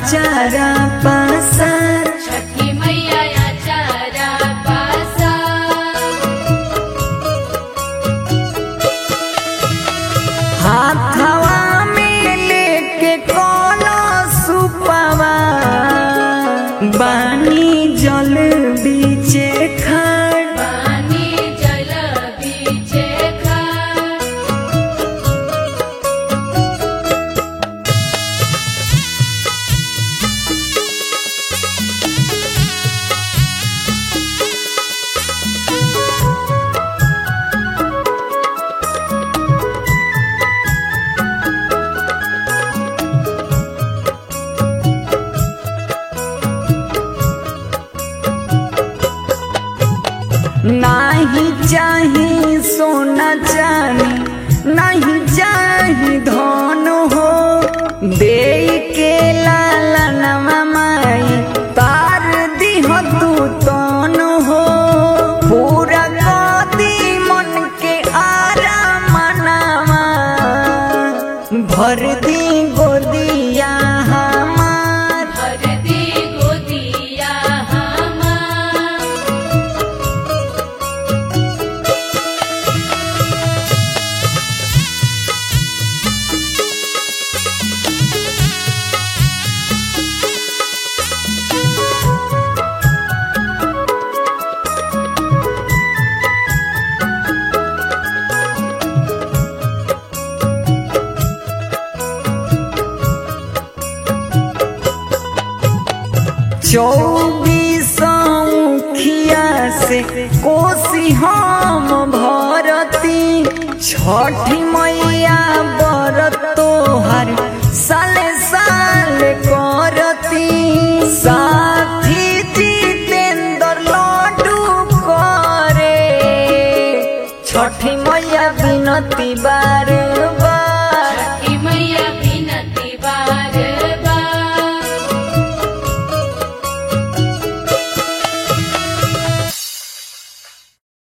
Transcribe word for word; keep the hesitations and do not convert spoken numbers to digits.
आचारा पसार छठी मैया आचारा पसार हाथवा में लेके कोनो सुपवा बानी जल बीचे खड़ पानी जल बीचे खड़ नहीं चाही सोना चांदी नहीं चाही धन हो दे के लालनवा माई तार दिह तू तन हो पूरा कदी मन के आरा मनवा भर दी गोदिया हमार भरती गोदिया हमार चौबीसौखिया से कोसी हम भरती छठी मैया बरत तोहर साले साले करती साथी जितेंद्र लड्डू करे छठी मैया बिनती बार